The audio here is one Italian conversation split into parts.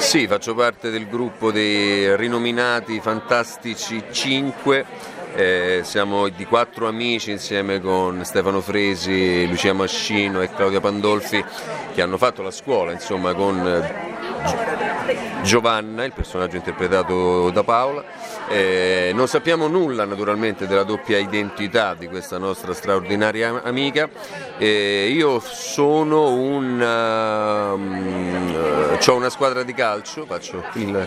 Sì, faccio parte del gruppo dei rinominati Fantastici 5, siamo di 4 amici insieme con Stefano Fresi, Lucia Mascino e Claudia Pandolfi che hanno fatto la scuola insomma, con Giovanna, il personaggio interpretato da Paola. Non sappiamo nulla naturalmente della doppia identità di questa nostra straordinaria amica. Io sono ho una squadra di calcio, faccio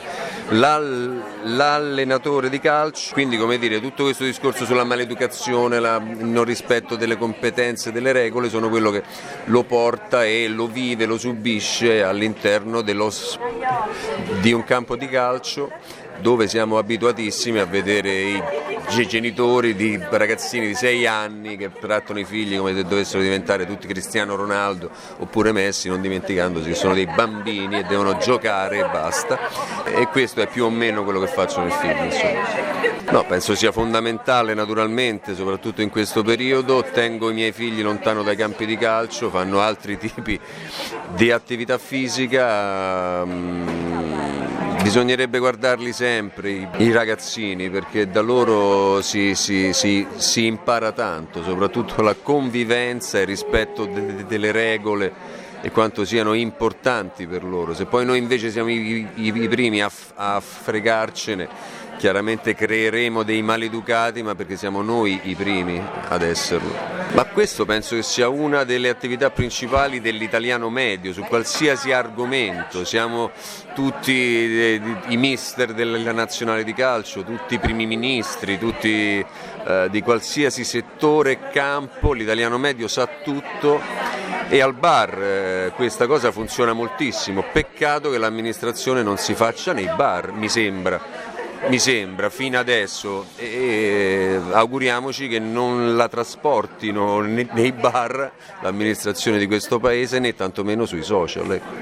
l'allenatore di calcio, quindi come dire tutto questo discorso sulla maleducazione, il non rispetto delle competenze, delle regole, sono quello che lo porta e lo vive, lo subisce all'interno di un campo di calcio dove siamo abituatissimi a vedere i genitori di ragazzini di 6 anni che trattano i figli come se dovessero diventare tutti Cristiano Ronaldo oppure Messi, non dimenticandosi che sono dei bambini e devono giocare e basta, e questo è più o meno quello che faccio nel film insomma. No, penso sia fondamentale naturalmente, soprattutto in questo periodo. Tengo i miei figli lontano dai campi di calcio, fanno altri tipi di attività fisica. Bisognerebbe guardarli sempre, i ragazzini, perché da loro si impara tanto, soprattutto la convivenza e il rispetto delle regole e quanto siano importanti per loro. Se poi noi invece siamo i primi a fregarcene, chiaramente creeremo dei maleducati, ma perché siamo noi i primi ad esserlo. Ma questo penso che sia una delle attività principali dell'italiano medio, su qualsiasi argomento. Siamo tutti i mister della nazionale di calcio, tutti i primi ministri, tutti di qualsiasi settore e campo, l'italiano medio sa tutto. E al bar questa cosa funziona moltissimo, peccato che l'amministrazione non si faccia nei bar, mi sembra fino adesso, e auguriamoci che non la trasportino nei bar l'amministrazione di questo paese né tantomeno sui social.